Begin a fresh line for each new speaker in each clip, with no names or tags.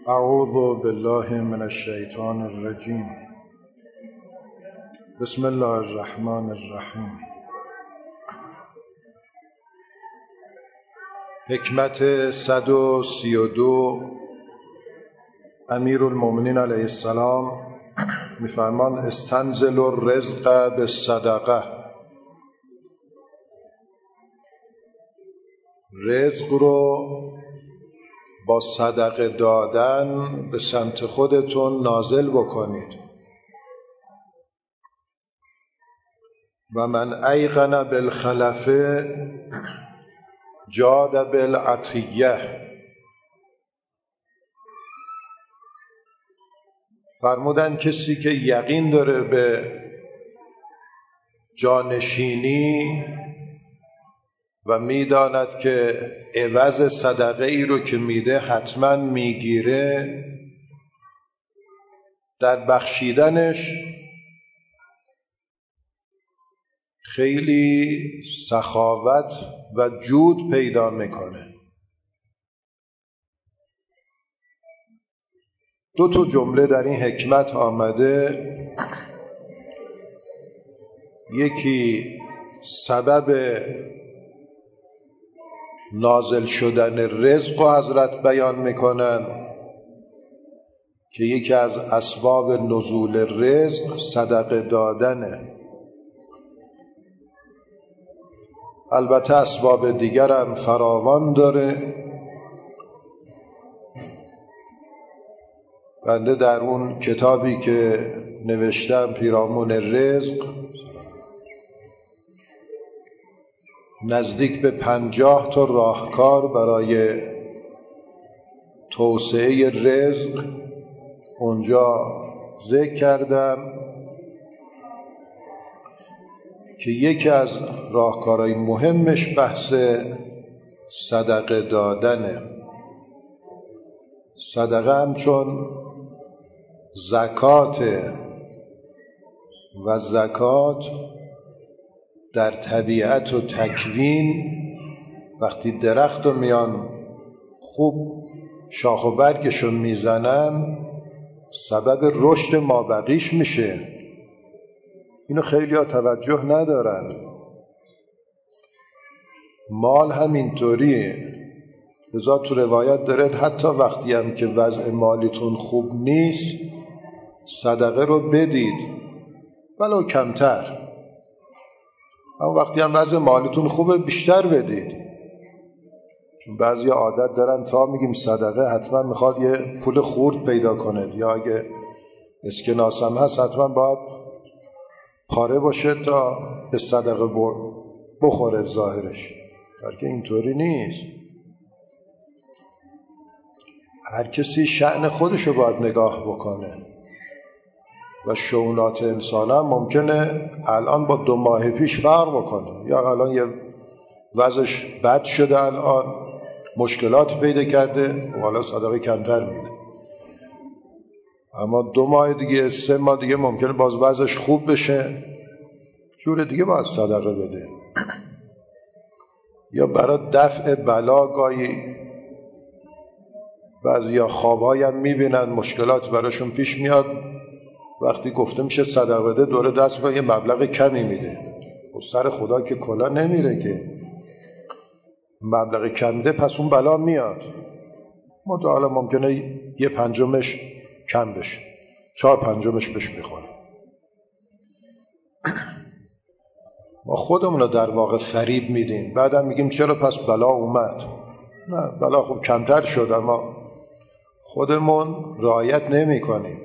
اعوذ بالله من الشیطان الرجیم. بسم الله الرحمن الرحیم. حکمت 132. امیرالمومنین علیه السلام میفرمان استنزل الرزق بالصدقه. رزق رو با صدقه دادن به سمت خودتون نازل بکنید. و من ایقن بالخلف جاد بالعطیه. فرمودن کسی که یقین داره به جانشینی و میداند که عوض صدقه ای رو که میده حتما میگیره، در بخشیدنش خیلی سخاوت و جود پیدا میکنه. دو تا جمله در این حکمت آمده. یکی سبب نازل شدن رزق و حضرت بیان میکنن که یکی از اسباب نزول رزق صدقه دادنه. البته اسباب دیگر هم فراوان داره. بنده در اون کتابی که نوشتم پیرامون رزق نزدیک به 50 تا راهکار برای توسعه رزق اونجا ذکر کردم که یکی از راهکارهای مهمش بحث صدقه دادنه. صدقه هم چون زکاته و زکات در طبیعت و تکوین وقتی درخت رو میان خوب شاخ و برگشو میزنن سبب رشد مابقیش میشه. اینو خیلی ها توجه ندارن. مال هم اینطوریه. لذا تو روایت داره حتی وقتی هم که وضع مالیتون خوب نیست صدقه رو بدید ولو کمتر. اما وقتی هم وضع مالیتون خوبه بیشتر بدید. چون بعضی عادت دارن تا میگیم صدقه حتما میخواد یه پول خورد پیدا کنه، یا اگه اسکناس هم هست حتما باید پاره باشه تا به صدقه بخوره ظاهرش، بلکه اینطوری نیست. هر کسی شأن خودشو باید نگاه بکنه و شؤونات انسان هم ممکنه الان با 2 ماه پیش فرق بکنه، یا الان یه وضعش بد شده، الان مشکلات پیدا کرده و حالا صدقه کمتر میده. اما 2 ماه دیگه 3 ماه دیگه ممکنه باز وضعش خوب بشه، جور دیگه باید صدقه بده. یا برای دفع بلا گاهی بعضیا خوابایی هم میبینن مشکلات براشون پیش میاد، وقتی گفته میشه صدقه بده دوره دست با یه مبلغ کمی میده. و سر خدا که کلا نمیره که مبلغ کم میده، پس اون بلا میاد. حالا ممکنه 1/5 کم بشه، 4/5 بهش میخوره. ما خودمون رو در واقع فریب میدیم، بعدم میگیم چرا پس بلا اومد. نه، بلا خب کمتر شد اما خودمون رعایت نمی کنیم.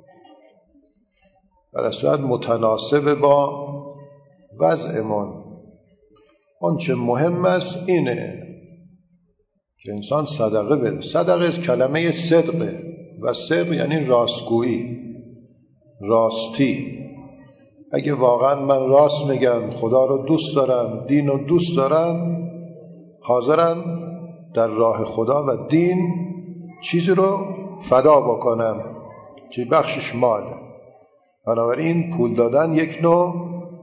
در اصل متناسب با وضعمون. اون چه مهم است اینه که انسان صدقه بده. صدقه از کلمه صدقه و صدق یعنی راستگویی، راستی. اگه واقعا من راست میگم، خدا رو دوست دارم، دین رو دوست دارم، حاضرم در راه خدا و دین چیزی رو فدا بکنم که بخشش ماله. بنابراین پول دادن یک نوع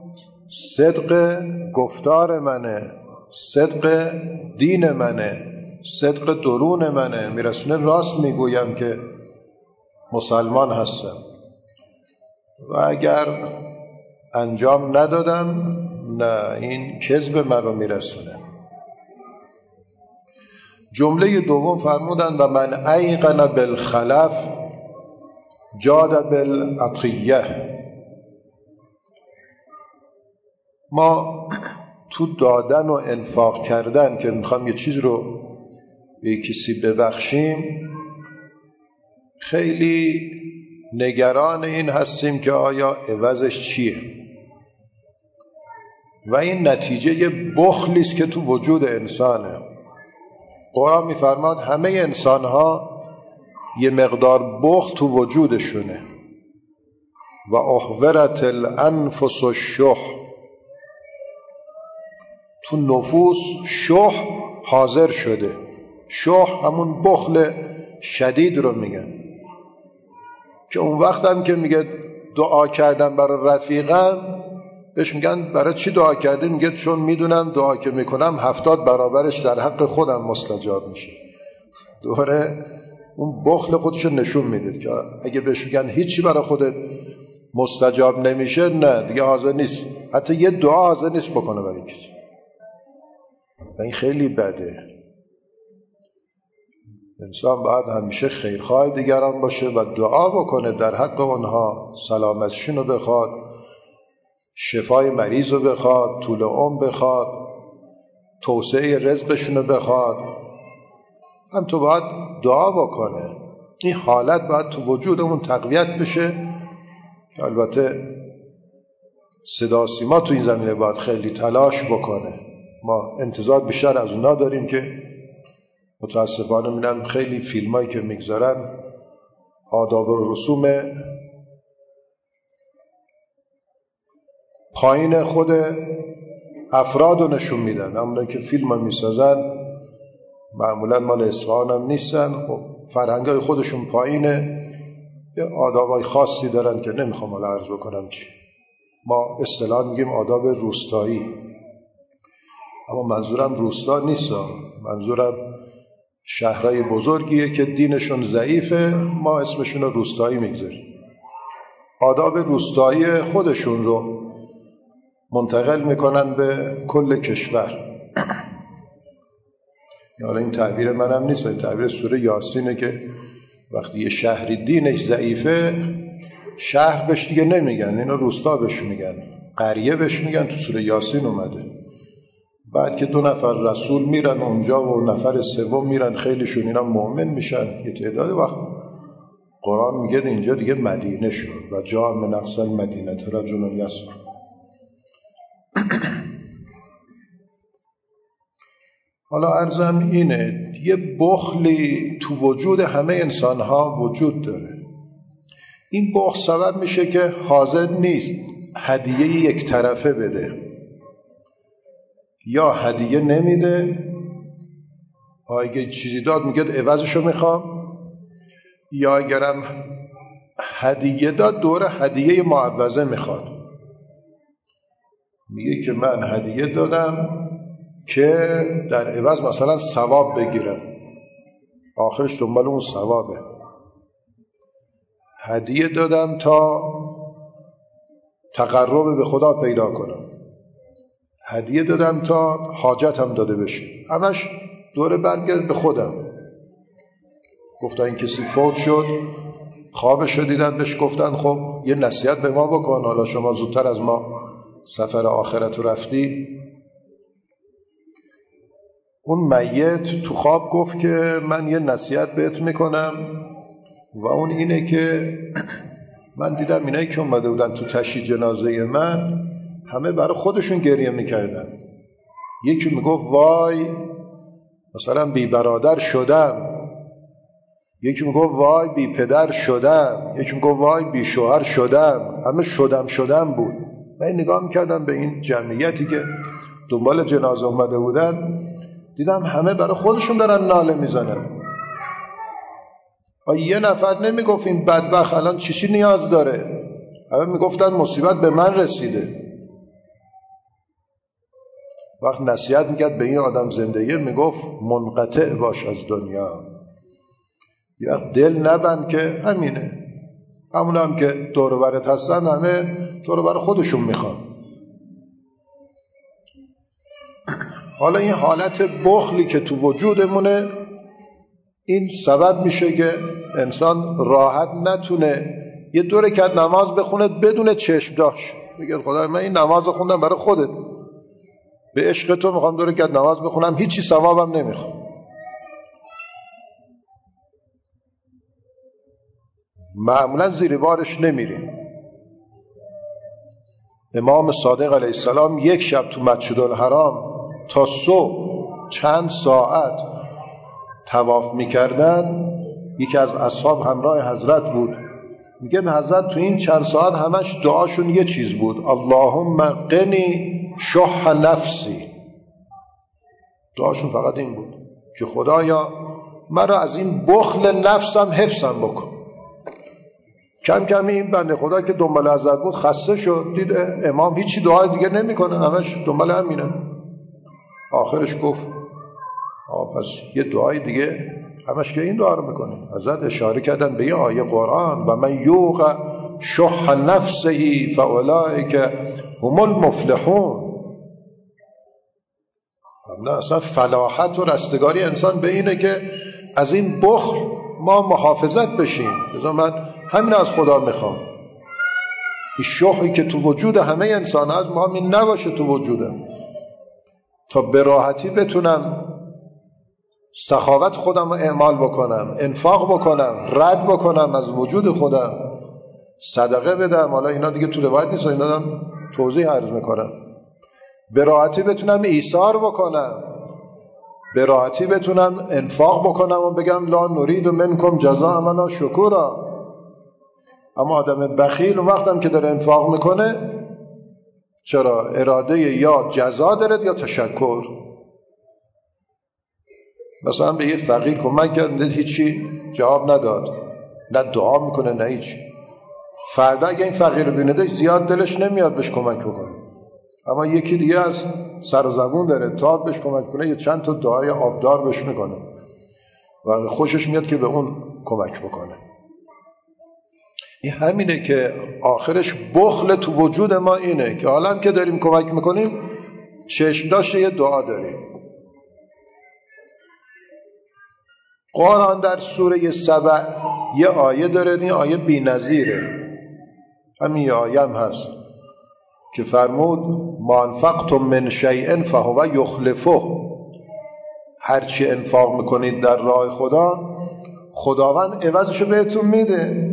صدق گفتار منه، صدق دین منه، صدق درون منه، میرسونه راست میگویم که مسلمان هستم و اگر انجام ندادم نه، این کذب من رو میرسونه. جمله دوم فرمودن و من ایقن بالخلف جاد بالعطیه. ما تو دادن و انفاق کردن که میخوام یه چیز رو به کسی ببخشیم خیلی نگران این هستیم که آیا عوضش چیه، و این نتیجه بخلی است که تو وجود انسانه. قرآن میفرماد همه انسانها یه مقدار بخل تو وجودشونه. و احضرت الانفس الشح، تو نفوس شح حاضر شده. شح همون بخل شدید رو میگن که اون وقت هم که میگه دعا کردم برای رفیقم، بهش میگن برای چی دعا کردی؟ میگه چون میدونم دعا که میکنم 70 برابرش در حق خودم مستجاب میشه. دوره اون بخل خودشو نشون میده که اگه بهش میگن هیچی برای خودت مستجاب نمیشه، نه دیگه حاضر نیست، حتی یه دعا حاضر نیست بکنه برای کسی. و این خیلی بده. انسان باید همیشه خیرخواه دیگران باشه و دعا بکنه در حق اونها، سلامتشون رو بخواد، شفای مریض رو بخواد، طول عمر بخواد، توسعه رزقشون رو بخواد. هم تو باید دعا بکنه. این حالت باید تو وجودمون تقویت بشه که البته صدا سیما تو این زمینه باید خیلی تلاش بکنه. ما انتظار بیشتر از اونا داریم که متاسفانه می‌بینم خیلی فیلمایی که میگذارن آداب و رسوم پایین خود افراد رو نشون میدن. همونه که فیلم هم میسازن معمولا مال اصفهان هم نیستن، خب فرهنگای خودشون پایینه، یه آدابای خاصی دارن که نمیخوام حالا عرض بکنم چی. ما اصطلاحاً میگیم آداب روستایی، اما منظورم روستا نیست، منظورم شهرهای بزرگیه که دینشون ضعیفه، ما اسمشون رو روستایی میگذاریم. آداب روستایی خودشون رو منتقل میکنن به کل کشور. حالا این تعبیر منم نیست، این تعبیر سوره یاسینه که وقتی یه شهری دینش ضعیفه شهر بهش دیگه نمیگن، اینو روستا بهش میگن، قریه بهش میگن، تو سوره یاسین اومده. بعد که 2 نفر رسول میرن اونجا و نفر سوم میرن، خیلیشون اینا مؤمن میشن یه تعداد، وقت قرآن میگه اینجا دیگه مدینه شد و جا من اقصی المدینه رجل یسعی. حالا عرضم اینه، یه بخلی تو وجود همه انسانها وجود داره. این بخل سبب میشه که حاضر نیست هدیه یک طرفه بده، یا هدیه نمیده، اگه چیزی داد میگه عوضشو میخوام، یا اگرم هدیه داد دوره هدیه معوضه میخواد. میگه که من هدیه دادم که در عوض مثلا ثواب بگیرم، آخرش دنبال اون ثوابه. هدیه دادم تا تقرب به خدا پیدا کنم، هدیه دادم تا حاجتم داده بشه، همش دوره برگرد به خودم. گفتن این کسی فوت شد، خوابش رو دیدن، بهش گفتن خب یه نصیحت به ما بکن، حالا شما زودتر از ما سفر آخرت رفتی. اون میت تو خواب گفت که من یه نصیحت بهت میکنم و اون اینه که من دیدم اینایی که اومده بودن تو تشییع جنازه من همه برای خودشون گریه میکردن. یکی میگفت وای مثلا بی برادر شدم، یکی میگفت وای بی پدر شدم، یکی میگفت وای بی شوهر شدم، همه شدم بود. من نگاه میکردم به این جمعیتی که دنبال جنازه اومده بودن، دیدم همه برای خودشون دارن ناله میزنن. یه نفر نمیگفت این بدبخت الان چی نیاز داره، همه میگفتن مصیبت به من رسیده. وقت نصیحت میکرد به این آدم زندگی، میگفت منقطع باش از دنیا، یا دل نبند که همینه، همون هم که دور و برت هستن همه دور و بر خودشون میخوان. حالا این حالت بخلی که تو وجودمونه، این سبب میشه که انسان راحت نتونه یه 2 رکعت نماز بخونه بدون چشم داشت، بگه خدای من این نماز خوندم برای خودت، به عشق تو میخوام 2 رکعت نماز بخونم، هیچی ثوابم نمیخوام. معمولا زیر بارش نمیریم. امام صادق علیه السلام یک شب تو مسجدالحرام تا صبح چند ساعت طواف میکردن. یکی از اصحاب همراه حضرت بود، میگه حضرت تو این چند ساعت همش دعاشون یه چیز بود، اللهم قنی شح نفسی. دعاشون فقط این بود که خدایا مرا از این بخل نفسم حفظم بکن. کم کم این بنده خدا که دنبال حضرت بود خسته شد، دید امام هیچی دعای دیگه نمیکنه، همش دنبال همینه. آخرش گفت پس یه دعای دیگه همش که این دعا رو میکنه. حضرت اشاره کردن به یه آیه قرآن، و من یوق شح نفسه فاولئک هم المفلحون. نه اصلا فلاحت و رستگاری انسان به اینه که از این بخل ما محافظت بشیم. بذار من همین از خدا میخوام، این شحی که تو وجود همه انسان هست ما این نباشه تو وجودم، تا به راحتی بتونم سخاوت خودم رو اعمال بکنم، انفاق بکنم، رد بکنم از وجود خودم، صدقه بدم. حالا اینا دیگه تو روایت نیست، اینا دارم توضیح عرض میکنم. به راحتی بتونم ایثار بکنم، به راحتی بتونم انفاق بکنم و بگم لا نرید منکم جزاء ولا شکورا. اما آدم بخیل اون وقتم که داره انفاق میکنه چرا اراده یا جزا داره یا تشکر. مثلا به یه فقیر کمک کرد، هیچی جواب نداد، نه دعا میکنه نه هیچ. فردا اگه این فقیر رو بینه زیاد دلش نمیاد بهش کمک بکنه، اما یکی دیگه از سر و زبون داره تا بهش کمک کنه، یه چند تا دعای آبدار بهش میکنه و خوشش میاد که به اون کمک بکنه. این همینه که آخرش بخل تو وجود ما اینه که حالا هم که داریم کمک میکنیم چشم داشته یه دعا داریم. قرآن در سوره سبع یه آیه داره، این آیه بی نظیره، همین یه آیه هم هست که فرمود ما انفقتم من شیء فهو یخلفه. هرچی انفاق میکنید در راه خدا، خداوند عوضشو بهتون میده.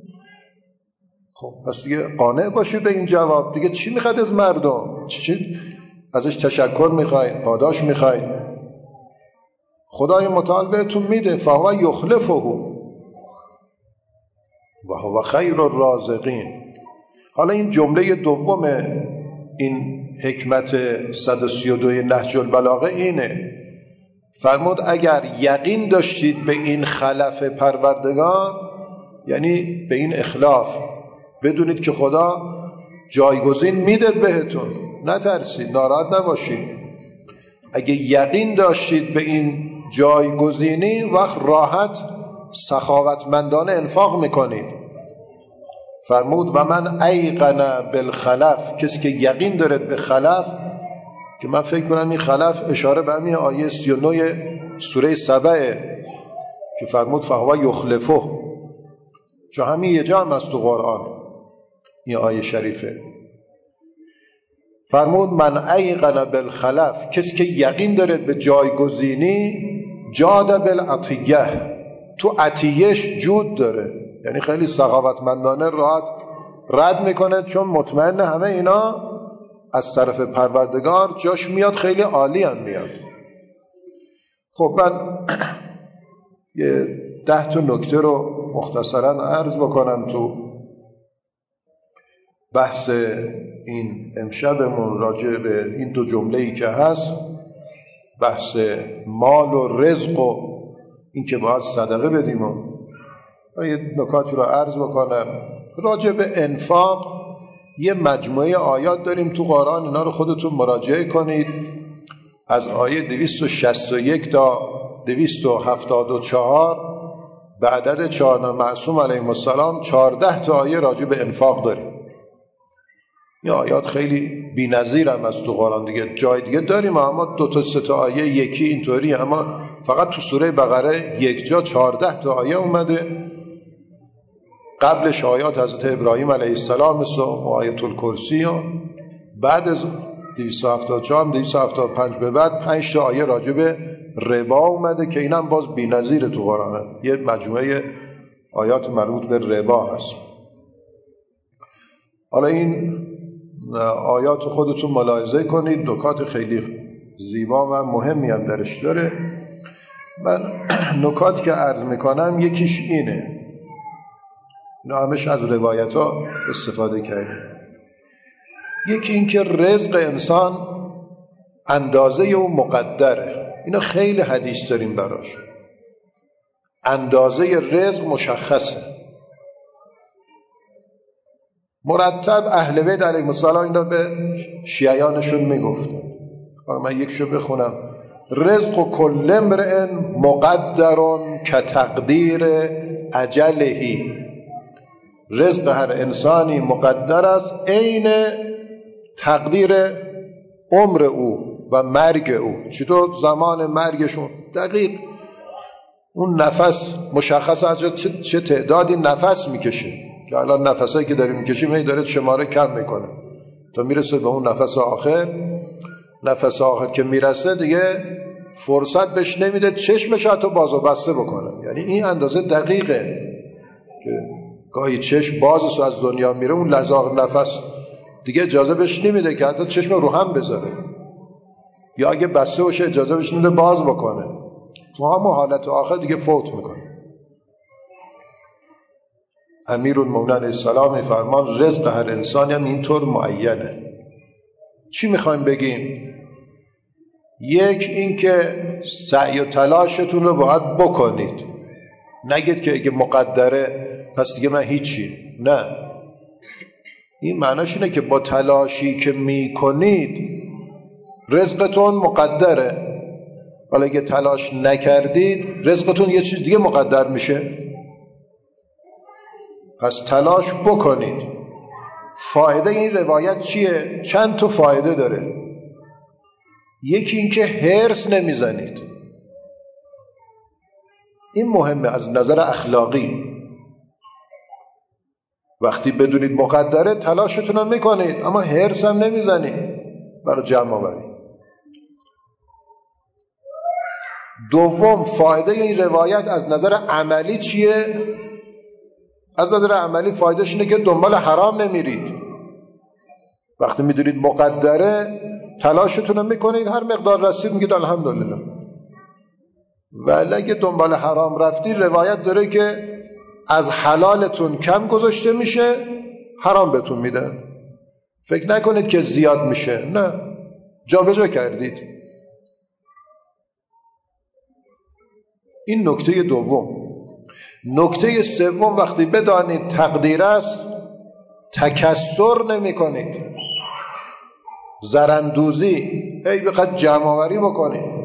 خب پس دیگه قانع باشید به این جواب، دیگه چی میخواید از مردم؟ چی ازش تشکر میخواید، پاداش میخواید؟ خدای متعال بهتون میده، فهو یخلفه و هو خیر الرازقین. حالا این جمله دوم این حکمت 132 نهج البلاغه اینه، فرمود اگر یقین داشتید به این خلف پروردگار، یعنی به این اخلاف، بدونید که خدا جایگزین میده بهتون، نترسید، ناراحت نباشید. اگه یقین داشتید به این جایگزینی، وقت راحت سخاوتمندانه انفاق میکنید. فرمود و من ایقن بالخلف، کسی که یقین دارد به خلف، که من فکر کنم این خلف اشاره به همین آیه 39 سوره سبعه که فرمود فهو یخلفه، چون همین یه جا هم هست تو قرآن این آیه شریفه. فرمود من ایقن بالخلف، کسی که یقین دارد به جایگزینی، جاد بالعطیه، تو عطیهش جود داره، یعنی خیلی سخاوتمندانه راحت رد میکنه، چون مطمئن همه اینا از طرف پروردگار جاش میاد، خیلی عالی هم میاد. خب من یه 10 تا نکته رو مختصرا عرض بکنم تو بحث این امشبمون راجع به این 2 جمله‌ای که هست، بحث مال و رزق و این که باید صدقه بدیم و یه نکاتی رو عرض بکنم. راجع به انفاق یه مجموعه آیات داریم تو قرآن، اینا رو خودتون مراجعه کنید. از آیه 261 تا 274 به عدد 14 معصوم علیهم السلام 14 تا آیه راجع به انفاق داریم. این آیات خیلی بی‌نظیر هم از تو قرآن دیگه جای دیگه داریم، اما 2 تا 3 تا آیه یکی اینطوری، اما فقط تو سوره بقره یک جا 14 تا آیه اومده. قبلش آیات حضرت ابراهیم علیه السلام مثل آیت الکرسی و بعد از 274 275 به بعد 5 تا آیه راجع به ربا اومده که اینم باز بی‌نظیر تو قرآنه. یه مجموعه آیات مربوط به ربا هست. حالا این آیات خودتون ملاحظه کنید، نکات خیلی زیبا و مهمی هم درش داره. من نکات که عرض میکنم یکیش اینه، اینا همش از روایت ها استفاده کردیم. یکی این که رزق انسان اندازه او مقدره، اینا خیلی حدیث داریم براش. اندازه رزق مشخصه، مرتب اهل بیت علیهم السلام اینا به شیعیانشون میگفتن. من یکشو بخونم: رزق کل امرئ مقدر کتقدیر اجله. رزق هر انسانی مقدر است عین تقدیر عمر او و مرگ او. چطور؟ زمان مرگشون دقیق، اون نفس مشخص از چه تعدادی نفس میکشه که الان نفسایی که داریم میکشیم هی داره شماره کم میکنه تا میرسه به اون نفس آخر. نفس آخر که میرسه دیگه فرصت بهش نمیده چشمش حتی باز و بسته بکنه. یعنی این اندازه دقیقه که گاهی چشم بازش از دنیا میره، اون لحظه نفس دیگه اجازه بهش نمیده که حتی چشم رو هم بذاره، یا اگه بسته باشه اجازه بهش نمیده باز بکنه. تو همون حالت آخر دیگه فوت میکنه. امیرالمومنین علیه السلام میفرمان رزق هر انسانی هم اینطور معینه. چی میخوایم بگیم؟ یک، این که سعی و تلاشتون رو باید بکنید، نگید که اگه مقدره پس دیگه من هیچی. نه، این معناش اینه که با تلاشی که میکنید رزقتون مقدره، ولی اگه تلاش نکردید رزقتون یه چیز دیگه مقدر میشه. پس تلاش بکنید. فایده این روایت چیه؟ چند تا فایده داره. یکی این که هرس نمیزنید، این مهمه از نظر اخلاقی. وقتی بدونید مقدره تلاشتون هم میکنید، اما هرس هم نمیزنید برای جمع آوری. دوم، فایده این روایت از نظر عملی چیه؟ از نظر عملی فایدهش اینه که دنبال حرام نمیرید. وقتی میدونید مقدره تلاشتون میکنید، هر مقدار رسید میگید الحمدلله. ولی اگه دنبال حرام رفتی، روایت داره که از حلالتون کم گذاشته میشه، حرام بهتون میدن. فکر نکنید که زیاد میشه، نه، جا به جا کردید. این نکته دوم. نکته سوم، وقتی بدانید تقدیر است تکثر نمی کنید، زرندوزی ای بخواد جمع آوری بکنید.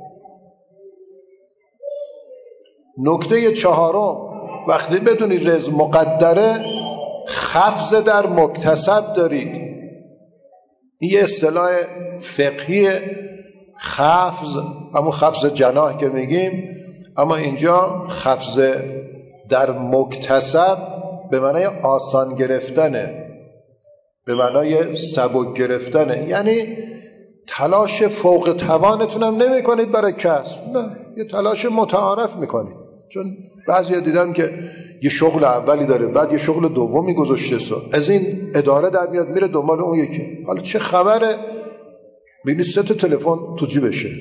نکته چهارم، وقتی بدونید رزق مقدره خفض در مکتسب دارید. این یه اصطلاح فقهی، خفض، اما خفض جناح که میگیم، اما اینجا خفض در مکتسب به معنای آسان گرفتنه، به معنای سبک گرفتنه. یعنی تلاش فوق توانتون هم نمی کنید برای کسب، نه، یه تلاش متعارف میکنید. چون بعضی دیدم که یه شغل اولی داره، بعد یه شغل دومی گذاشته، از این اداره در میاد میره دنبال اون یکی. حالا چه خبره؟ ببینید 3 تا تلفن تو جیبشه.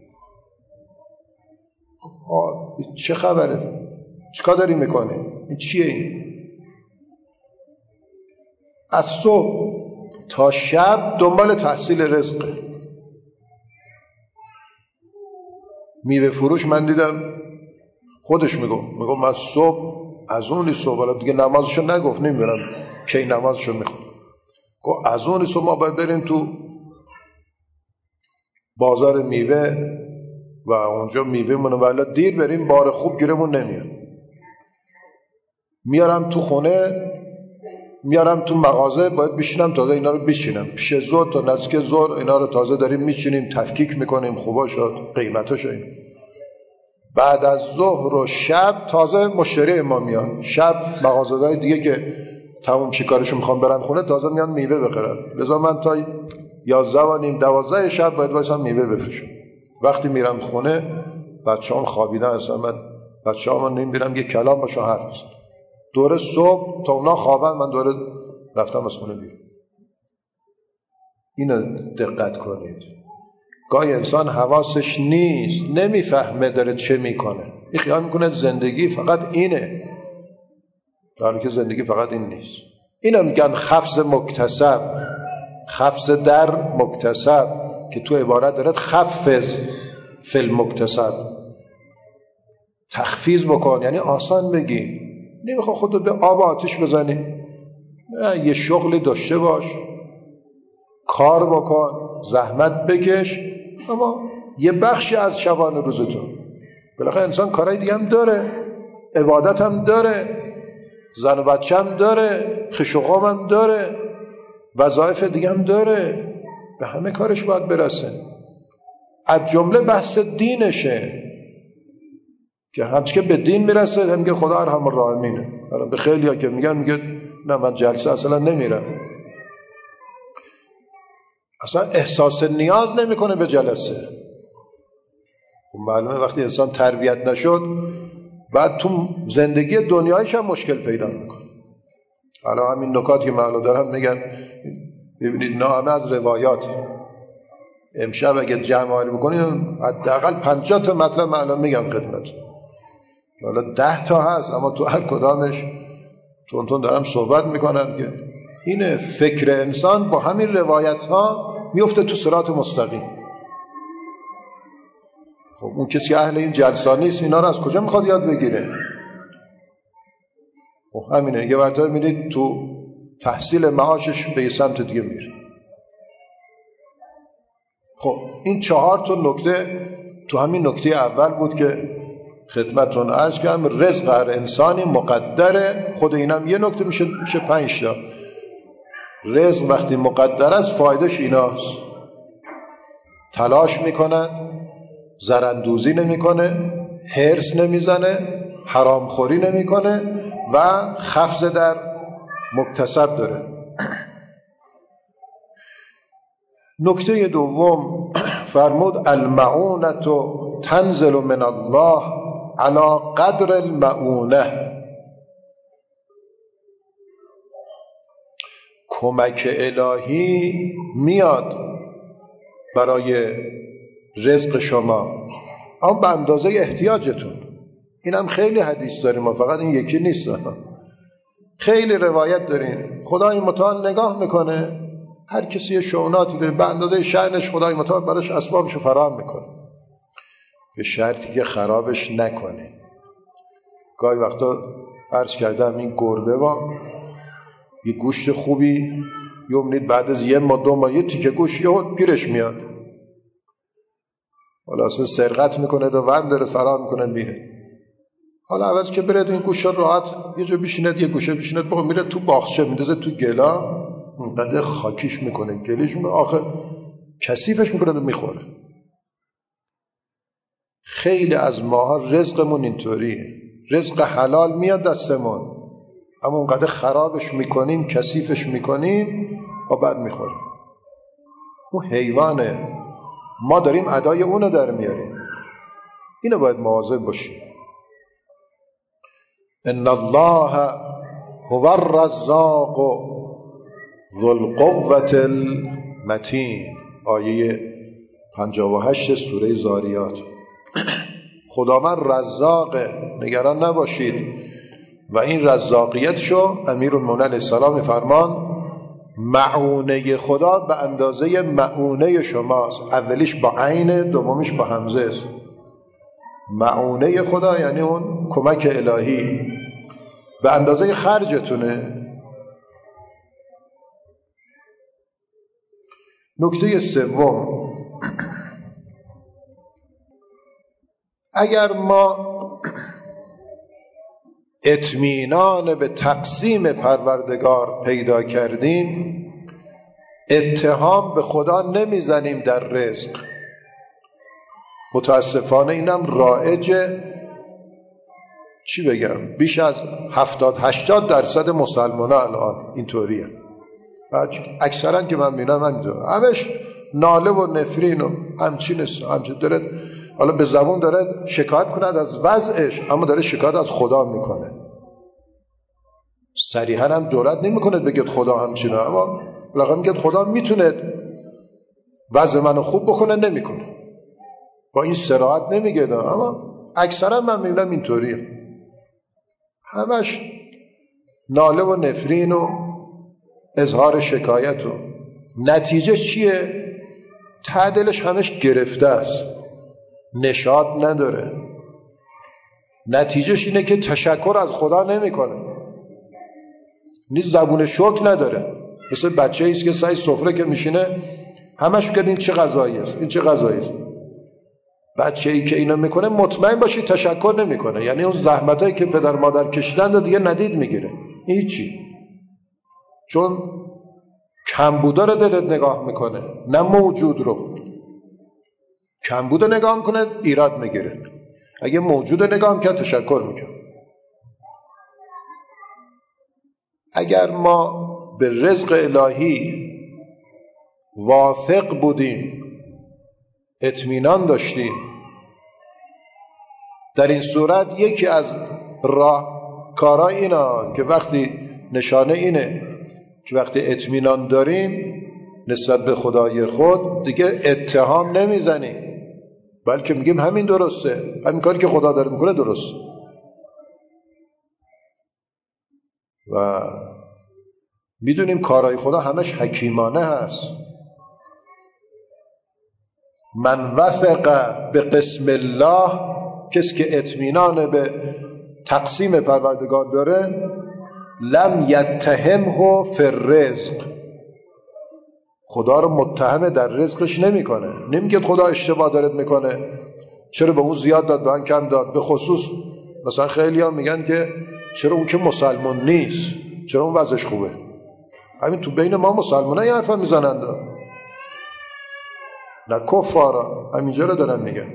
چه خبره؟ چیکار داری میکنی؟ این چیه این؟ از صبح تا شب دنبال تحصیل رزقه. میوه فروش من دیدم خودش میگو من صبح از اونی صبح، حالا دیگه نمازشو نگفت، نمیدونم کی نمازشو میخواد، گفت از اونی صبح ما باید بریم تو بازار میوه و اونجا میوه مونه ولی دیر بریم بار خوب گیرمون نمیاد، میارم تو خونه، میارم تو مغازه، باید بشینم تازه اینا رو بچینم پیش ظهر تا نزدیک ظهر اینا رو تازه داریم میچینیم، تفکیک میکنیم، خوبا شد قیمتاش این. بعد از ظهر و شب تازه مشتری ما میاد، شب مغازه‌های دیگه که تموم چی کارشو میخوام برن خونه تازه میان میوه بخرن، لذا من تا 11 و نیم 12 شب باید وایسم میوه بفروشم. وقتی میرم خونه بچه‌ام خوابیدن، اصلا من بچه‌ام نمیبینم یه کلام باشون حرف بزنم، دوره صبح تا اونا خوابن من دوره رفتم از خونه بیرون. اینو دقت کنید، گاهی انسان حواسش نیست، نمیفهمه داره چه میکنه، این خیال میکنه زندگی فقط اینه، در حالی که زندگی فقط این نیست. اینو میگن خفض مکتسب، خفض در مکتسب، که تو عبارت دارد خفض فی المکتسب، تخفیض بکن، یعنی آسان بگی، نمیخواد خودت به آب آتش بزنی، نه، یه شغلی داشته باش، کار بکن، زحمت بکش، اما یه بخشی از شبانه روزتون. بالاخره انسان کارهای دیگه هم داره، عبادت هم داره، زن و بچه هم داره، خوش و قوم هم داره، وظایف دیگه هم داره، به همه کارش باید برسه. از جمله بحث دینشه که همچه که به دین میرسه هم میگه خدا ارحم الراحمینه. به خیلی ها که میگه نه من جلسه اصلا نمیرم، اصلا احساس نیاز نمیکنه به جلسه. خب معلومه وقتی انسان تربیت نشد بعد تو زندگی دنیایش هم مشکل پیدا میکنه. حالا همین نکاتی که معلوم دارم میگن، ببینید نه همه از روایات، امشب اگه جمع‌آوری بکنید حداقل 50 تا مطلب معلوم میگم خدمت، حالا 10 تا هست اما تو هر کدامش تون دارم صحبت میکنم که این فکر انسان با همین روایت ها میفته تو صراط مستقیم. خب اون کسی اهل این جلسه نیست، اینا رو از کجا میخواد یاد بگیره؟ خب همینه، یه وقتا میدید تو تحصیل معاشش به یه سمت دیگه میره. خب این 4 تا نکته تو همین نکته اول بود که خدمتتون عرض کردم. رزق هر انسانی مقدره، خود اینم یه نکته میشه 5 تا. رزق وقتی مقدر است فایدهش ایناست: تلاش میکنه، زرندوزی نمیکنه، حرص نمیزنه، حرامخوری نمیکنه و خفض در مکتسب داره. نکته دوم فرمود المعونة تنزل من الله علی قدر المعونه. کمک الهی میاد برای رزق شما اما به اندازه احتیاجتون. این هم خیلی حدیث داریم، ما فقط این یکی نیست، خیلی روایت داریم. خدای متعال نگاه میکنه، هر کسی یه شؤوناتی داره، به اندازه شأنش خدای متعال براش اسبابشو فراهم میکنه، به شرطی که خرابش نکنه. گاهی وقتا عرض کردم این گربه یه گوشت خوبی یومنید بعد از 1 ماه 2 ماه یه تیکه گوشت یهو گیرش میاد، حالا اصلا سرقت میکنه و وام داره فرار میکنه میره. حالا عوض که بره این گوشت راحت یه جا بشیند، یه گوشه بشیند، بابا میره تو باغچه میندازه تو گلا، اونقدر خاکیش میکنه، گلیش میکنه، آخه کثیفش میکنه و میخوره. خیلی از ماها رزقمون اینطوریه، رزق حلال میاد دستمون اما اونقدر خرابش میکنیم، کثیفش میکنیم و بعد میخوریم. اون حیوانه، ما داریم ادای اونو در میاریم. اینو باید مواظب باشیم. ان الله هو الرزاق ذو القوة المتین، آیه 58 سوره زاریات. خداوند رزاقه، نگران نباشید. و این رزاقیتشو امیرالمومنین علیه السلام فرمان معونه خدا به اندازه معونه شماست. اولیش با عین، دومیش با همزه است. معونه خدا یعنی اون کمک الهی به اندازه خرجتونه. نکته سوم اگر ما اطمینان به تقسیم پروردگار پیدا کردیم، اتهام به خدا نمیزنیم در رزق. متاسفانه اینم رایجه. چی بگم، بیش از 70-80% مسلمان ها الان اینطوریه. اکثرا که من میبینم همینطور، همش ناله و نفرین و همچین داره، حالا به زبون داره شکایت کند از وضعش، اما داره شکایت از خدا میکنه. صریحا هم جرئت نمیکنه بگید خدا همچینه، اما لقا میگه خدا میتونه وضع منو خوب بکنه، نمیکنه. با این صراحت نمیگه، اما اکثرا من میبینم اینطوریه، همش ناله و نفرین و اظهار شکایت. و نتیجه چیه؟ ته دلش همش گرفته است، نشاط نداره. نتیجهش اینه که تشکر از خدا نمیکنه، نیز زبون شکر نداره. مثل بچه ایست که سعی سفره که میشینه همش میگه این چه غذایی است، این چه غذایی است. بچه ای که اینو میکنه مطمئن باشی تشکر نمیکنه، یعنی اون زحمتایی که پدر مادر کشیدن رو دیگه ندید میگیره، هیچی. چون کمبودا رو دلت نگاه میکنه، نه موجود رو. کمبود رو نگاه میکنه ایراد میگیره، اگه موجود رو نگاه میکنه تشکر میکنه. اگر ما به رزق الهی واثق بودیم، اطمینان داشتیم، در این صورت یکی از راهکارهای اینا که وقتی نشانه اینه که وقتی اطمینان داریم نسبت به خدای خود دیگه اتهام نمیزنیم، بلکه میگیم همین درسته، همین کاری که خدا داره میکنه درسته. و میدونیم کارهای خدا همش حکیمانه هست. من وثق به قسم الله، کسی که اطمینان به تقسیم پروردگار داره، لم یتهمه فی الرزق، خدا رو متهم در رزقش نمیکنه. نمیگه خدا اشتباه دارد میکنه، چرا به اون زیاد داد به من کم داد. به خصوص مثلا خیلی ها میگن که چرا اون که مسلمان نیست، چرا اون وضعش خوبه. همین تو بین ما مسلمان ها یه حرفا میزنند، نه کفارا، همینجا رو دارن میگن،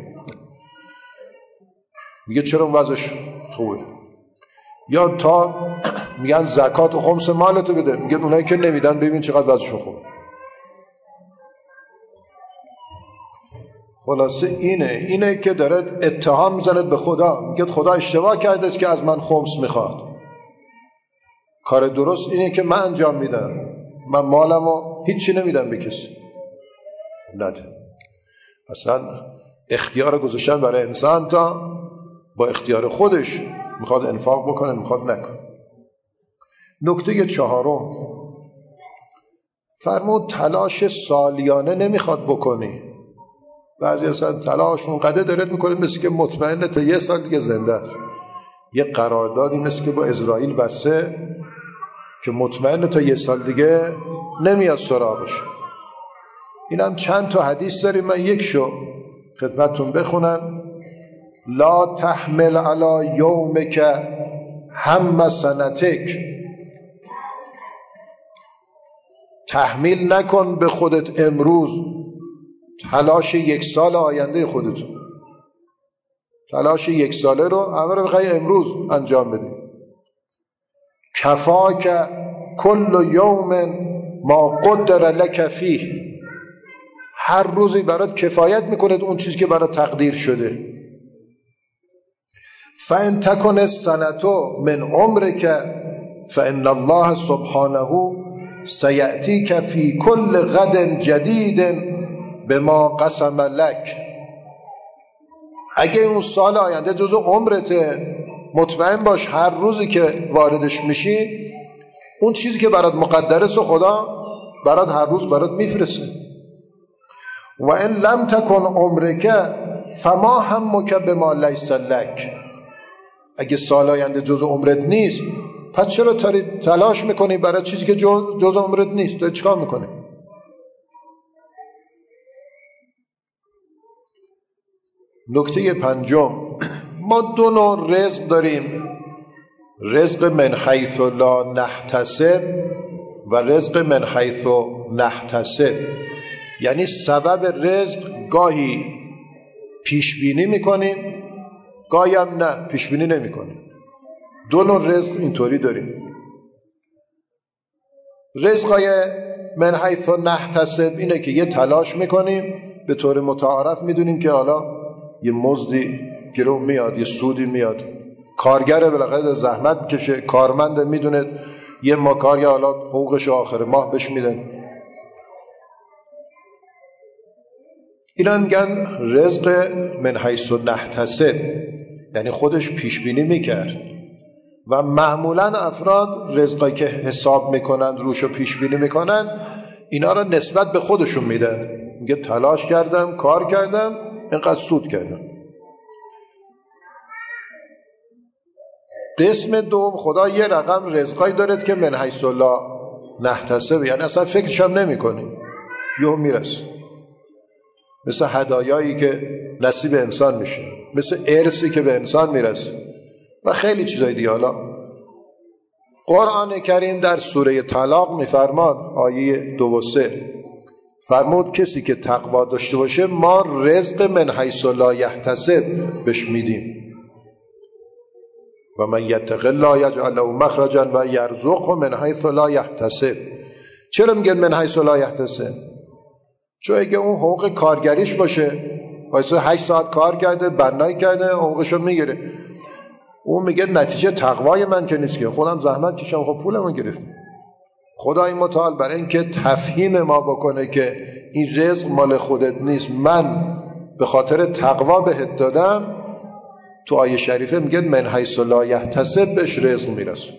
میگه چرا اون وضعش خوبه. یا تا میگن زکات و خمس مالتو بده، میگه اونایی که نمیدن ببین چقدر وضعشون خوبه. خلاصه اینه که داره اتهام میزند به خدا، میگه خدا اشتباه کرده است که از من خمس میخواد. کار درست اینه که من انجام میدم، من مالمو هیچی نمیدم به کسی، نده. اصلا اختیار گذاشتن برای انسان تا با اختیار خودش میخواد انفاق بکنه، میخواد نکنه. نکته 4، فرمود تلاش سالیانه نمیخواد بکنی. بعضی اصلا تلاش اونقدر دارد میکنه مثل که مطمئنه تا 1 سال دیگه زنده است. یه قراردادی مثل که با اسرائیل بسته که مطمئنه تا 1 سال دیگه نمیاد سراغش. اینم چند تا حدیث داریم، من یکشو خدمتتون بخونم. لا تحمل علی یومک هم سنتک، تحمیل نکن به خودت امروز تلاش 1 سال آینده خودت. تلاش 1 ساله رو همه رو بخوای امروز انجام بدی. کفاک کل یوم ما قدر لک فیه، هر روزی برات کفایت میکنه اون چیزی که برات تقدیر شده. فان تکن السنة من عمرک فان الله سبحانه سیأتیک فی کل غد جدید بما قسم لک. اگه اون سال آینده جزو عمرته، مطمئن باش هر روزی که واردش میشی اون چیزی که برات مقدره سو خدا برات هر روز برات میفرسته. و ان لم تکن عمرک فما همک بما لیس لک، اگه سال آینده جزو عمرت نیست پس چرا تلاش میکنی برای چیزی که جزو عمرت نیست؟ تو چیکار میکنی؟ نکته پنجم، ما دو نوع رزق داریم، رزق من حیث لا نحتسب و رزق من حیث نحتسب. یعنی سبب رزق گاهی پیش بینی میکنیم، گاهی هم نه، پیش بینی نمیکنیم. دو نوع رزق اینطوری داریم. رزقای من حیث نحتسب اینه که یه تلاش میکنیم، به طور متعارف میدونیم که حالا یه مزدی گرو میاد، یه سودی میاد، کارگر بالاخره زحمت کشه، کارمند میدونه یه ما کارگر حالا حقوقش آخر ماه بهش میدن. اینا میگن رزق من حیث نحتسب، یعنی خودش پیش بینی میکرد. و معمولا افراد رزقایی که حساب میکنن، روشو پیش بینی میکنن، اینا رو نسبت به خودشون میدن. میگه تلاش کردم، کار کردم، اینقدر سود کردم. قسم دوم، خدا یه رقم رزقایی دارد که من حیث لا نحتسب، یعنی اصلا فکرش هم نمی کنی، یهو میرسه. مثل هدایایی که نصیب انسان میشه، مثل ارثی که به انسان میرسه و خیلی چیزای دیگه. حالا قرآن کریم در سوره طلاق میفرماد، آیه 2 و 3 فرمود کسی که تقوا داشته باشه ما رزق من حیث لا یحتسب بهش میدیم. و من یتق الله یجعل له مخرجا و یرزقه من حیث لا یحتسب. چرا میگن من حیث لا یحتسب؟ چون اگه اون حقوق کارگریش باشه، واسه 8 ساعت کار کرده، بنایی کرده، حقوقشو میگیره، اون میگه نتیجه تقوای من که نیست، که خودم زحمت کشم، خب پولمو گرفتم. خدای متعال برای اینکه تفهیم ما بکنه که این رزق مال خودت نیست، من به خاطر تقوا بهت دادم، تو آیه شریفه میگه من حیث لا یحتسب بهش رزق میرسه.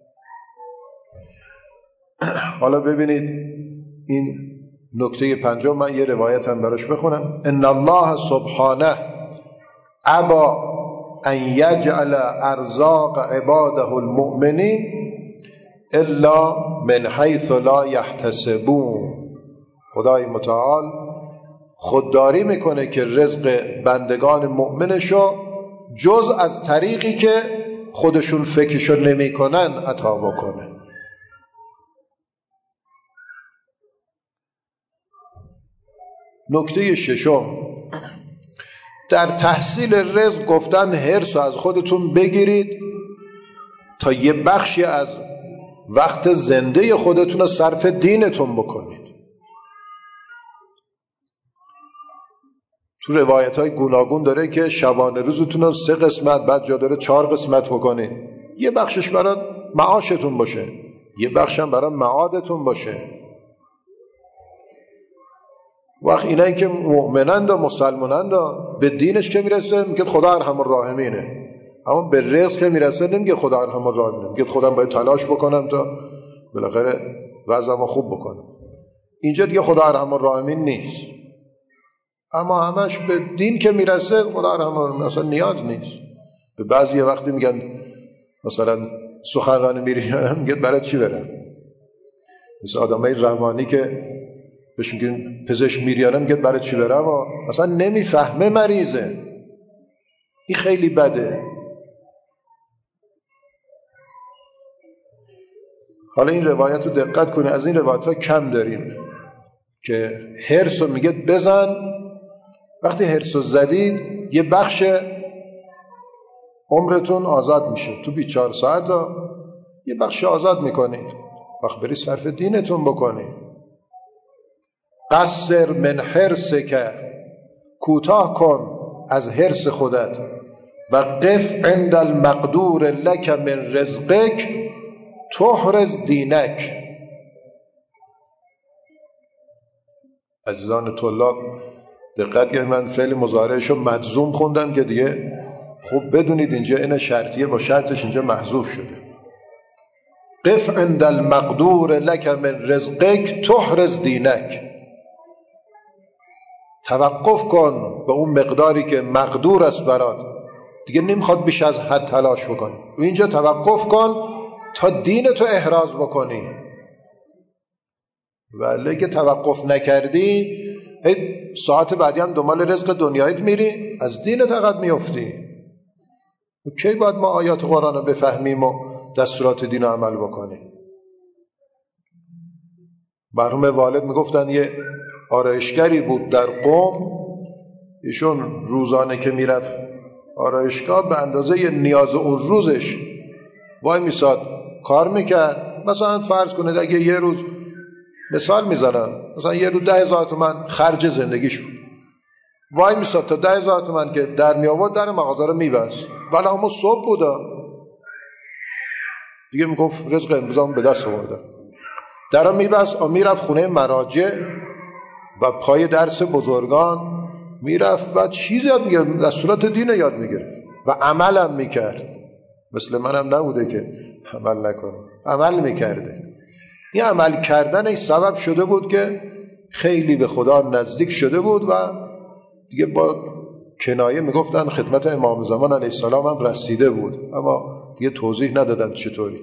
حالا ببینید این نکته پنجم، من یه روایت هم براش بخونم. ان الله سبحانه ابا ان یجعل ارزاق عباده المؤمنین الا من حیث لا یحتسبون. خدای متعال خودداری میکنه که رزق بندگان مؤمنشو جز از طریقی که خودشون فکرشو نمی کنن عطا بکنه. نکته ششم، در تحصیل رزق گفتن حرص از خودتون بگیرید تا یه بخشی از وقت زنده خودتون رو صرف دینتون بکنید. تو روایت های گوناگون داره که شبانه روزتون رو 3 قسمت، بعد جا داره 4 قسمت بکنید. یه بخشش برای معاشتون باشه، یه بخش هم برای معادتون باشه. وقت اینایی که مؤمنند و مسلمانند به دینش که میرسه میگه خدا ارحم الراحمینه، اما به رزق که میرسه نمیگه خدا ارحم الراحمینه، میگه خودم باید تلاش بکنم تا بالاخره وضعمو خوب بکنم. اینجا دیگه خدا ارحم الراحمین نیست، اما همش به دین که میرسه خدا ارحم الراحمین، اصلا نیاز نیست. به بعضی وقتی میگن مثلا سخنرانی میرن، میگه برای چی برم؟ مثل آدمای روانی که بهش میگن پزشک میریانه، میگه برای چی برم؟ اصلا نمیفهمه مریضه. این خیلی بده. حالا این روایت رو دقت کنید، از این روایت ها کم داریم که حرص رو میگه بزن، وقتی حرص رو زدید یه بخش عمرتون آزاد میشه، تو 24 ساعت یه بخش آزاد میکنید، وقت بری صرف دینتون بکنید. قصر من حرصک، کوتاه کن از حرص خودت، و قف عند المقدور لک من رزقک تحرز دینک. عزیزان طلاب دقت کنید، من فعل مضارعشو مجزوم خوندم که دیگه خوب بدونید اینجا این شرطیه با شرطش اینجا محذوف شده. قف عند المقدور لک من رزقک تحرز دینک، توقف کن به اون مقداری که مقدور است برات، دیگه نمیخواد بیش از حد تلاش بکنی، و اینجا توقف کن تا دینتو احراز بکنی. ولی که توقف نکردی ساعت بعدی هم دنبال رزق دنیایت میری، از دینت عقب میفتی. کی باید ما آیات قرآن رو بفهمیم و دستورات دین رو عمل بکنیم؟ مرحوم والد میگفتن یه آرایشگری بود در قم، ایشون روزانه که میرفت آرایشگاه به اندازه نیاز اون روزش وای میساد کار میکرد. مثلا فرض کنید اگه یه روز، مثال میزنم، مثلا یه روز 10,000 تومان خرج زندگیش بود، وای میساد تا 10,000 تومان که در می آورد در مغازه رو میبست، ولی همون صبح بودا دیگه میگفت رزق امروزم به دست آوردم، در رو میبست و میرفت خونه مراجع و پای درس بزرگان میرفت و چیزی یاد میگرفت، دستورات دین یاد میگرفت و عملم میکرد. مثل منم نبوده که عمل نکنه، عمل میکرده. این عمل کردن این سبب شده بود که خیلی به خدا نزدیک شده بود و دیگه با کنایه میگفتن خدمت امام زمان علیه السلام هم رسیده بود، اما دیگه توضیح ندادن چطوری.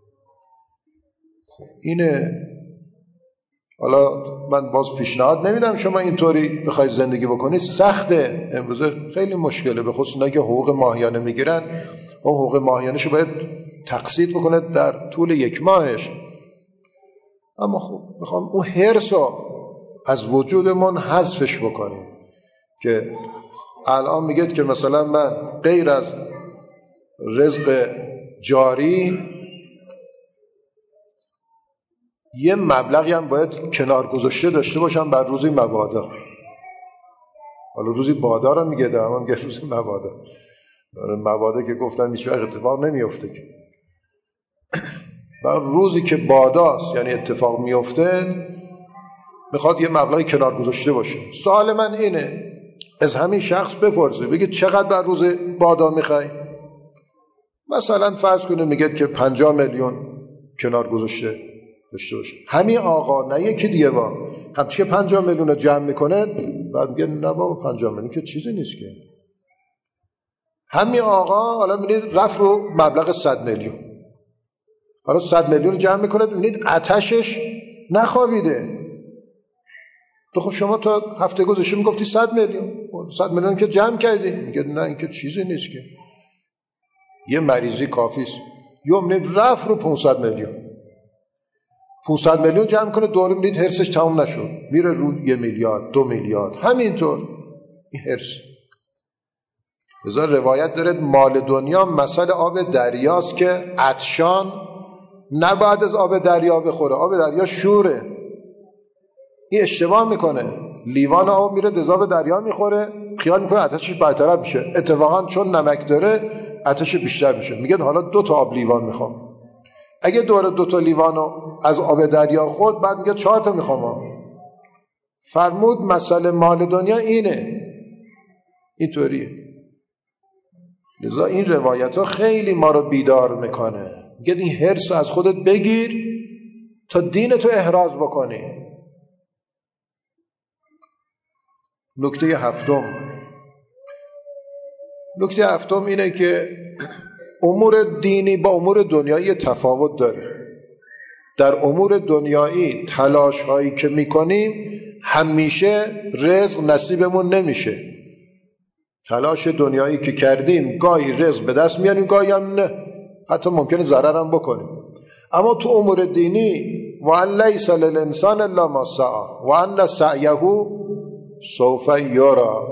اینه. حالا من باز پیشنهاد نمیدم شما اینطوری بخواید زندگی بکنید، سخته. امروزه خیلی مشکله، به خصوص اونایی که حقوق ماهیانه میگیرن، اون حقوق ماهیانه‌شو باید تقسیط بکنه در طول یک ماهش. اما خب میخوام اون حرصو از وجودمون حذفش بکنیم که الان میگید که مثلا من غیر از رزق جاری یه مبلغی هم باید کنار گذاشته داشته باشم بر روزی مبادا. حالا روزی بادا رو میگه در هم میگه روزی مبادا. مبادا که گفتن هیچ وقت اتفاق نمیفته که. بر روزی که باداست یعنی اتفاق میفته میخواد یه مبلغی کنار گذاشته باشه. سوال من اینه، از همین شخص بپرسید بگید چقدر بر روز بادا میخوای؟ مثلا فرض کنید میگید که 50 میلیون کنار گذاشته داشته باشه. همین آقا نه یکی دیگه با همچی که 50 میلیون رو جمع میکنه بعد میگه نه بابا 50 میلیون که چیزی نیست که. همین آقا حالا میبینید رفت رو مبلغ 100 میلیون، حالا 100 میلیون رو جمع میکنه، میبینید آتشش نخوابیده. تو خب شما تا هفته گذشته میگفتی 100 میلیون، 100 میلیون که جمع کردی، میگه نه این که چیزی نیست که. یه مریضی کافیست. میبینید رفت رو 500 میلیون، 500 میلیون جمع کنه، دوره میدید هرسش تمام نشد، میره رو 1 میلیارد 2 میلیارد همینطور. این هرس. لذا روایت داره مال دنیا مثل آب دریاست که عطشان نباید از آب دریا بخوره، آب دریا شوره. این اشتباه میکنه، لیوان آب میره دزاب دریا میخوره، خیال میکنه آتشش برطرف میشه، اتفاقا چون نمک داره آتش بیشتر میشه. میگه حالا 2 تا آب لیوان میخوام. اگه دوره 2 تا لیوانو از آب دریا خورد بعد میگه 4 تا میخوام. فرمود مسئله مال دنیا اینه، اینطوریه. لذا این روایت ها خیلی ما رو بیدار میکنه. میگه این حرص از خودت بگیر تا دینتو احراز بکنی. نکته هفتم اینه که امور دینی با امور دنیایی تفاوت داره. در امور دنیایی تلاش هایی که میکنیم همیشه رزق نصیبمون نمیشه. تلاش دنیایی که کردیم گاهی رزق به دست میاریم گاهی هم نه، حتی ممکنه ضرر هم بکنیم. اما تو امور دینی وَأَنْ لَيْسَ لِلْإِنسَانِ إِلَّا مَا سَعَىٰ وَأَنَّ سَعْيَهُ سَوْفَ یُرَىٰ.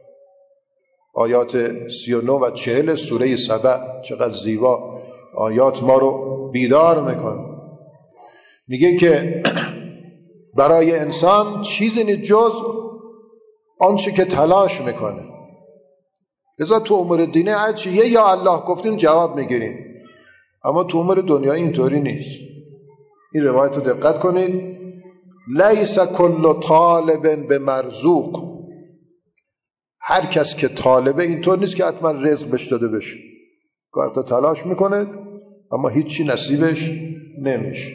آیات 39 و 40 سوره سبع. چقدر زیبا آیات ما رو بیدار میکنه. میگه که برای انسان چیزی نیست جز آنچه که تلاش میکنه. لذا تو امور دینی هرچی یه یا الله گفتیم جواب میگیریم، اما تو امور دنیایی اینطوری نیست. این روایت رو دقت کنید. لیس کل طالب به مرزوق. هر کس که طالبه اینطور نیست که حتما رزق بهش داده بشه. کارتا تلاش میکنه اما هیچی نصیبش نمیشه.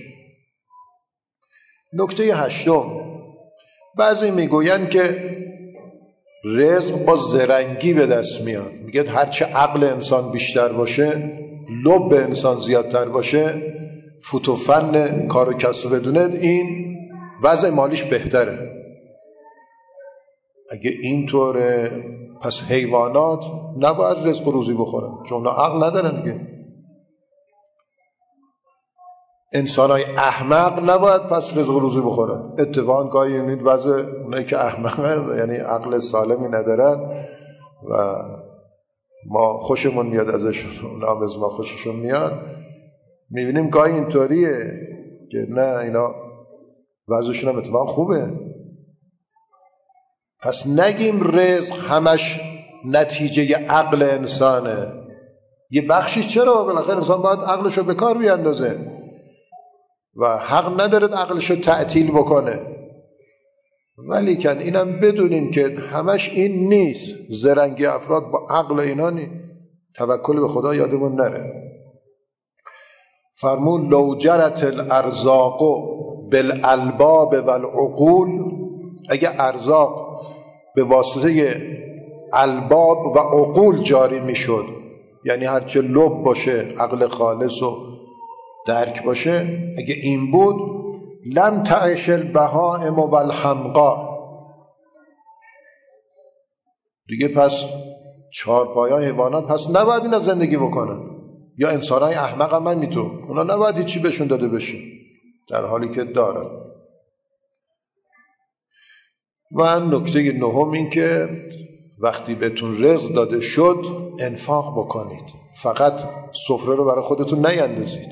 نکته 8. بعضی میگوین که رزق با زرنگی به دست میاد. میگه هرچه عقل انسان بیشتر باشه، لب انسان زیادتر باشه، فوت و فن کار و کسب بدونه، این وضع مالیش بهتره. اگه اینطوره پس حیوانات نباید رزق و روزی بخورن چون اونا عقل ندارن دیگه. انسانای احمق نباید پس رزق و روزی بخورن. اتفاقا گاهی میبینید وضع اونایی که احمقن یعنی عقل سالمی ندارن و ما خوشمون میاد ازشون، اونا از ما خوششون میاد، میبینیم گاهی اینطوریه که نه اینا وضعشون هم اتفاقا خوبه. پس نگیم رزق همش نتیجه عقل انسانه. یه بخشی چرا؟ بالاخره انسان باید عقلشو به کار بیاندازه و حق نداره عقلشو تعطیل بکنه. ولی کن اینم بدونیم که همش این نیست. زرنگی افراد با عقل اینا نیست. توکل به خدا یادمون نره. فرمود لو جرت الارزاق بالالباب والعقول، اگه ارزاق به واسطه الباب و عقول جاری میشد، یعنی هرچه لب باشه عقل خالص و درک باشه، اگه این بود لم تعش البهائم والحمقا، دیگه پس چهارپایان حیوانات پس نباید اینا زندگی بکنن، یا انسانای احمق هم همینطور، اونا نباید هیچی بهشون داده بشه در حالی که دارن. و نکته نهم این که وقتی بهتون رزق داده شد انفاق بکنید، فقط سفره رو برای خودتون نیندازید.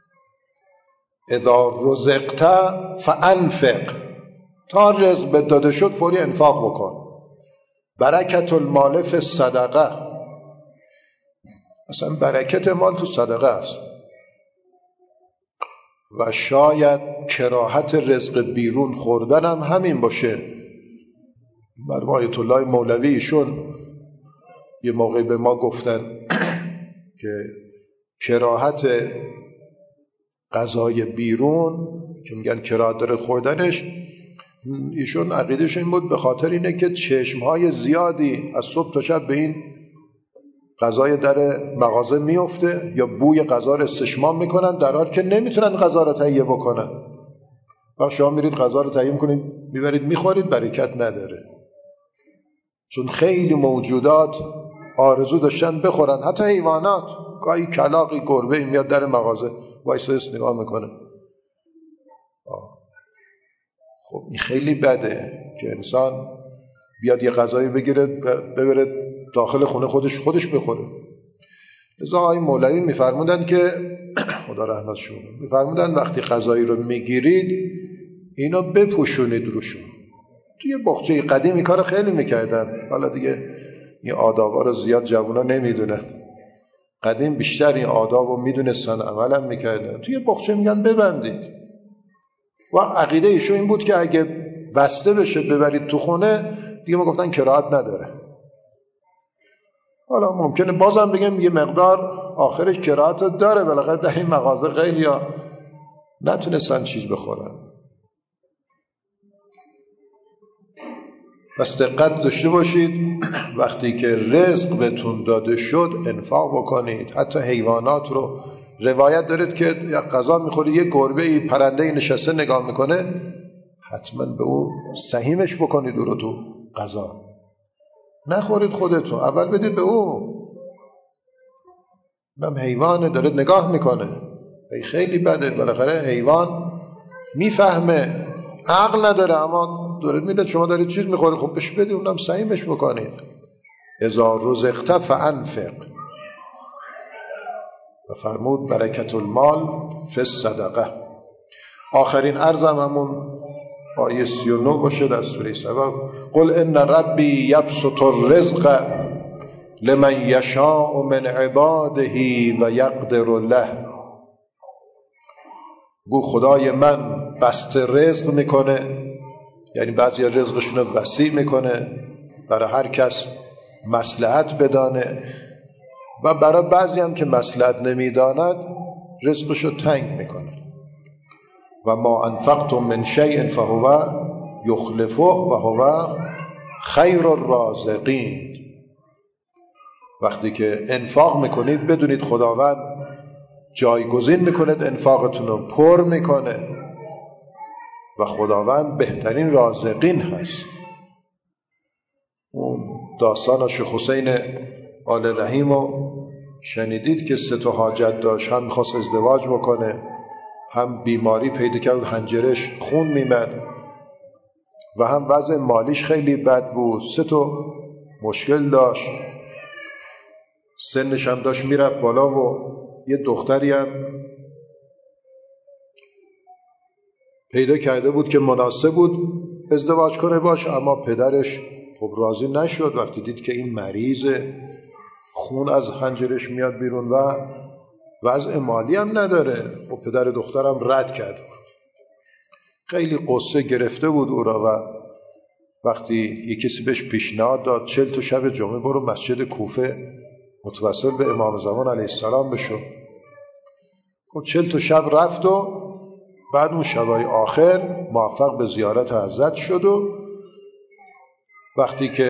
اذا رزقت فانفق، تا رزق به داده شد فوری انفاق بکن. برکت المال فی الصدقه، مثلا برکت مال تو صدقه است. و شاید کراهت رزق بیرون خوردن هم همین باشه. مرحوم آیت الله مولوی ایشون یه موقع به ما گفتن که کراهت غذای بیرون که میگن کراهت داره خوردنش، ایشون عقیدش این بود به خاطر اینه که چشمهای زیادی از صبح تا شب به این غذای در مغازه میفته یا بوی غذا رو استشمام میکنن در حالی که نمیتونن غذا رو تهیه بکنن. وقتی شما میرید غذا رو تهیه میکنید میبرید میخورید، برکت نداره. چون خیلی موجودات آرزو داشتن بخورن، حتی حیوانات، گاهی کلاغی گربه میاد در مغازه وایسا نگاه میکنه. خب این خیلی بده که انسان بیاد یه غذایی بگیره ببره داخل خونه خودش بخوره. لذا آقای مولوی میفرمودن که خدا رحمتشون میفرمودن وقتی غذایی رو میگیرید اینا بپوشونید روشون. توی بخچه قدیمی کار خیلی میکردن، حالا دیگه این آدابا رو زیاد جوونا نمیدونن. قدیم بیشتر این آدابو میدونستن، عملم میکردن. توی بخچه میگن ببندید. و عقیده ایشون این بود که اگه بسته بشه ببرید تو خونه دیگه ما گفتن کراهت نداره. حالا ممکنه بازم بگم یه مقدار آخرش کراهت داره، بالاخره در این مغازه خیلی ها نتونستن چیز بخورن. پس دقت داشته باشید وقتی که رزق بهتون داده شد انفاق بکنید. حتی حیوانات رو روایت دارید که یا غذا میخوری یه گربه پرنده نشسته نگاه میکنه، حتما به او سهیمش بکنید او رو تو غذا، نخورید خودتون، اول بدید به او. اونم حیوانه داره نگاه میکنه، خیلی بده. بالاخره حیوان میفهمه، عقل نداره اما داره میده شما دارید چیز میخورید، خب بهش بدید، اونم سهیمش بکنید. اذا رزقت فانفق. و فرمود برکت المال فی الصدقه. آخرین عرضم همون آیه 39 باشه در سوره سبا. قل ان ربی یبسط الرزق لمن یشاء من عباده و یقدر له. گو خدای من بسط رزق میکنه، یعنی بعضی رزقشون رو وسیع میکنه برای هر کس مصلحت بدانه، و برای بعضی هم که مصلحت نمیداند رزقشو تنگ میکنه. و ما انفقتم من شیء فهو یخلفه و هو خیر الرازقین. وقتی که انفاق میکنید بدونید خداوند جایگزین میکند، انفاقتون رو پر میکنه و خداوند بهترین رازقین هست. اون داستان شیخ حسین آل رحیم رو شنیدید که 3 حاجت داشت، هم میخواست ازدواج بکنه، هم بیماری پیدا کرد حنجرش خون میمد و هم وضع مالیش خیلی بد بود. 3 مشکل داشت، سنش هم داشت میرفت بالا و یه دختری هم پیدا کرده بود که مناسب بود ازدواج کنه باش، اما پدرش خب راضی نشد وقتی دید که این مریضه، خون از حنجرش میاد بیرون و وضع مالی هم نداره. خب پدر دخترم رد کرد، خیلی قصه گرفته بود او را و وقتی یک کسی بهش پیشنهاد داد 40 شب جمعه برو مسجد کوفه متوسل به امام زمان علیه السلام بشو، خب 40 شب رفت و بعد اون شبای آخر موفق به زیارت حضرت شد و وقتی که